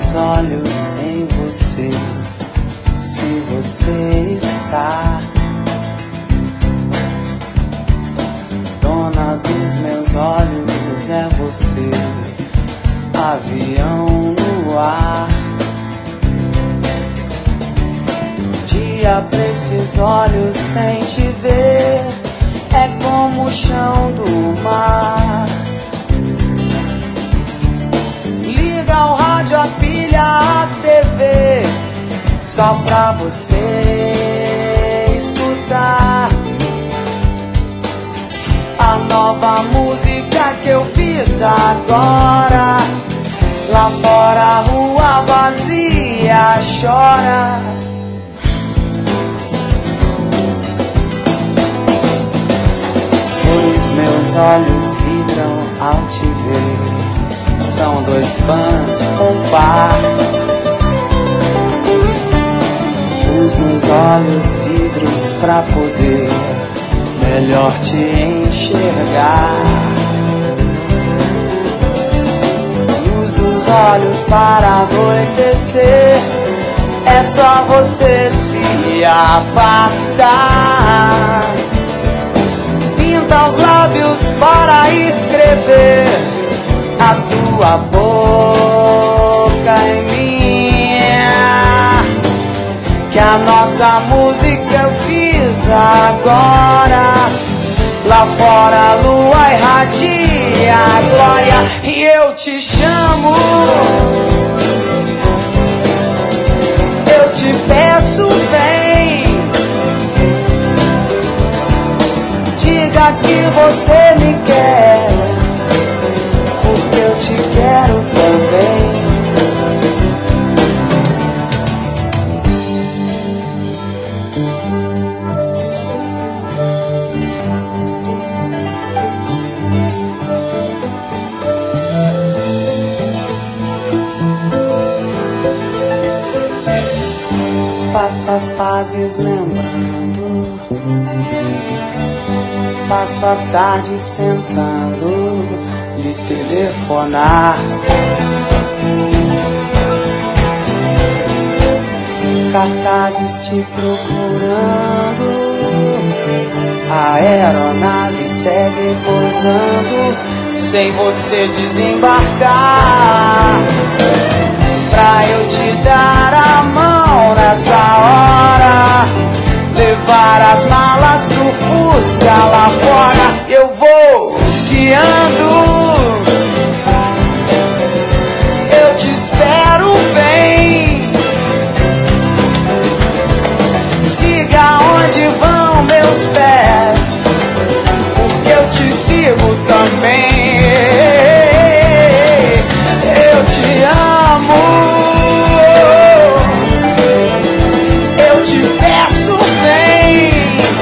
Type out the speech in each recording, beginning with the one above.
meus olhos em você, se você está dona dos meus olhos, é você, avião no ar. Dia pra esses olhos sem te ver é como o chão do mar. Liga o rádio, a pilha, a TV, só pra você escutar a nova música que eu fiz agora. Lá fora a rua vazia chora. Os meus olhos vibram ao te ver, são dois fãs ou par. Pus nos olhos vidros pra poder melhor te enxergar. Luz dos olhos para anoitecer, é só você se afastar. Pinta os lábios para escrever a tua boca em minha, que a nossa música eu fiz agora. Lá fora a lua irradia a glória e eu te chamo, eu te peço, vem. Diga que você me quer, porque eu te quero também. Faço as pazes lembrando, passo as tardes tentando lhe telefonar. Cartazes te procurando, a aeronave segue pousando sem você desembarcar. Pra eu te dar a mão nessa hora, levar as malas pro Fusca lá fora, eu vou guiando, eu te espero, vem. Siga onde vão meus pés, porque eu te sigo também. Eu te amo, eu te peço, vem.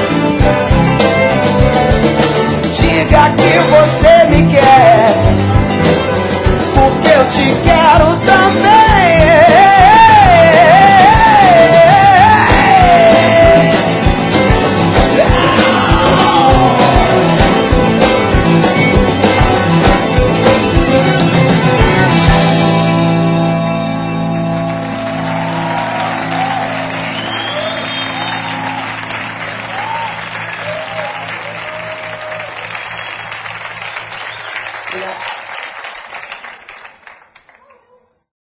Diga que você me quer, porque eu te quero também. Yeah.